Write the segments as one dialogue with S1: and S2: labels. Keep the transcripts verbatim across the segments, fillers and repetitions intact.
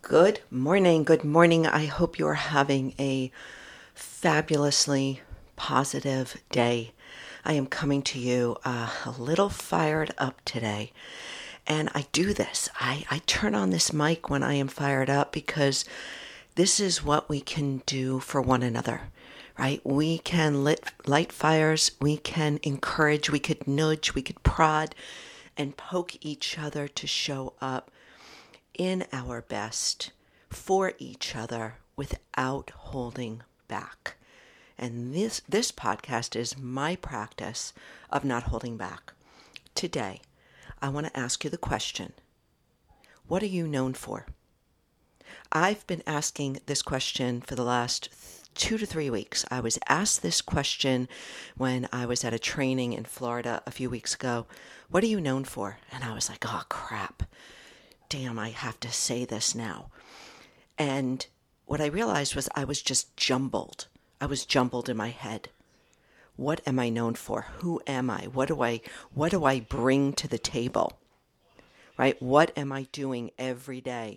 S1: Good morning. Good morning. I hope you're having a fabulously positive day. I am coming to you uh, a little fired up today. And I do this. I, I turn on this mic when I am fired up because this is what we can do for one another, right? We can lit, light fires. We can encourage. We could nudge. We could prod and poke each other to show up in our best for each other without holding back. And this this podcast is my practice of not holding back. Today, I want to ask you the question, what are you known for? I've been asking this question for the last two to three weeks. I was asked this question when I was at a training in Florida a few weeks ago. What are you known for? And I was like, oh, crap. Damn, I have to say this now. And what I realized was I was just jumbled. I was jumbled in my head. What am I known for? Who am I? What do I what do I bring to the table? Right? What am I doing every day?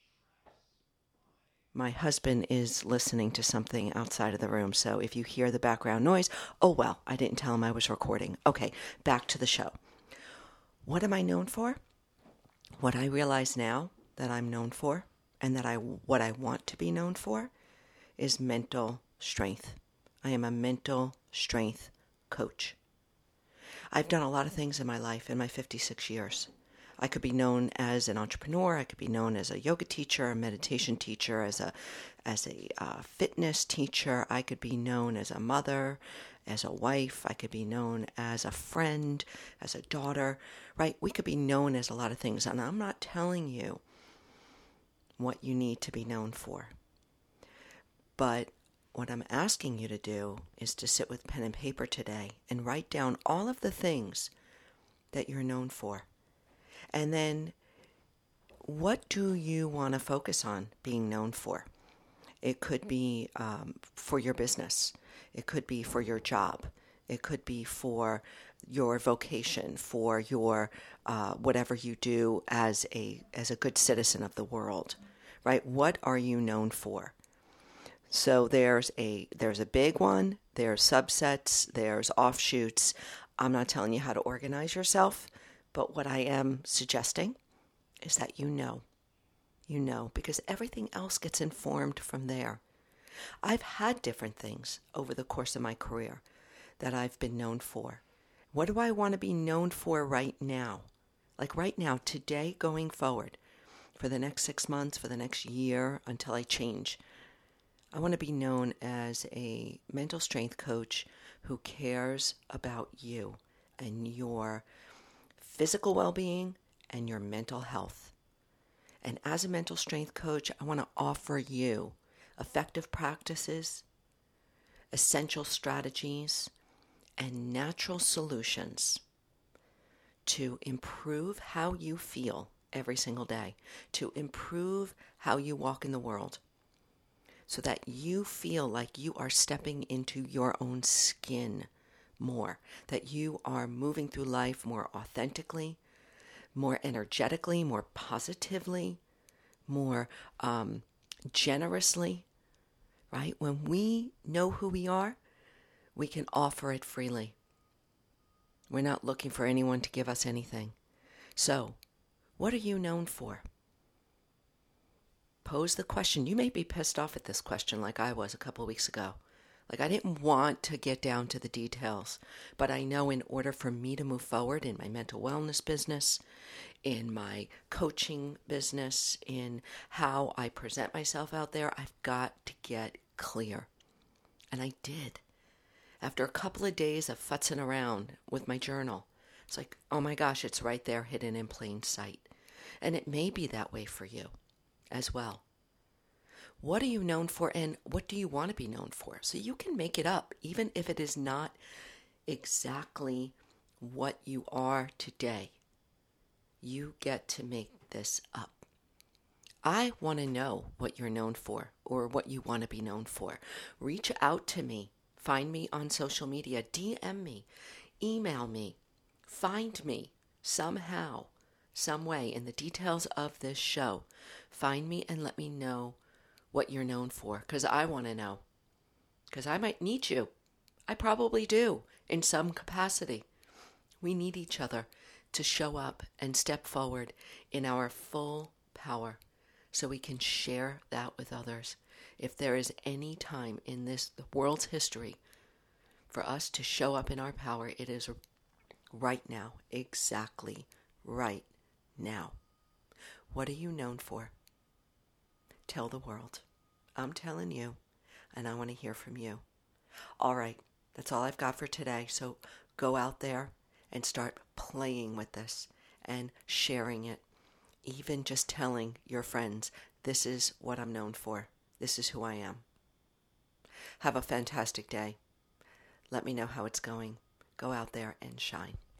S1: My husband is listening to something outside of the room, so if you hear the background noise, oh well, I didn't tell him I was recording. Okay, back to the show. What am I known for? What I realize now that I'm known for, and that I what I want to be known for, is mental strength. I am a mental strength coach. I've done a lot of things in my life in my fifty-six years. I could be known as an entrepreneur. I could be known as a yoga teacher, a meditation teacher, as a as a uh, fitness teacher. I could be known as a mother, as a wife. I could be known as a friend, as a daughter, right? We could be known as a lot of things. And I'm not telling you what you need to be known for. But what I'm asking you to do is to sit with pen and paper today and write down all of the things that you're known for. And then what do you want to focus on being known for? It could be um, for your business. It could be for your job. It could be for your vocation, for your uh, whatever you do as a as a good citizen of the world, right? What are you known for? So there's a there's a big one. There's subsets. There's offshoots. I'm not telling you how to organize yourself, but what I am suggesting is that you know. You know, because everything else gets informed from there. I've had different things over the course of my career that I've been known for. What do I want to be known for right now? Like right now, today, going forward, for the next six months, for the next year, until I change. I want to be known as a mental strength coach who cares about you and your physical well-being and your mental health. And as a mental strength coach, I want to offer you effective practices, essential strategies, and natural solutions to improve how you feel every single day, to improve how you walk in the world, so that you feel like you are stepping into your own skin more, that you are moving through life more authentically, more energetically, more positively, more um, generously, right? When we know who we are, we can offer it freely. We're not looking for anyone to give us anything. So, what are you known for? Pose the question. You may be pissed off at this question like I was a couple of weeks ago. Like I didn't want to get down to the details, but I know in order for me to move forward in my mental wellness business, in my coaching business, in how I present myself out there, I've got to get clear. And I did. After a couple of days of futzing around with my journal, it's like, oh my gosh, it's right there hidden in plain sight. And it may be that way for you as well. What are you known for, and what do you want to be known for? So you can make it up, even if it is not exactly what you are today. You get to make this up. I want to know what you're known for or what you want to be known for. Reach out to me. Find me on social media. D M me. Email me. Find me somehow some way in the details of this show, find me and let me know what you're known for, because I want to know. Because I might need you. I probably do, in some capacity. We need each other to show up and step forward in our full power so we can share that with others. If there is any time in this the world's history for us to show up in our power, it is right now, exactly right now. What are you known for? Tell the world. I'm telling you, and I want to hear from you. All right, that's all I've got for today. So go out there and start playing with this and sharing it. Even just telling your friends, this is what I'm known for. This is who I am. Have a fantastic day. Let me know how it's going. Go out there and shine.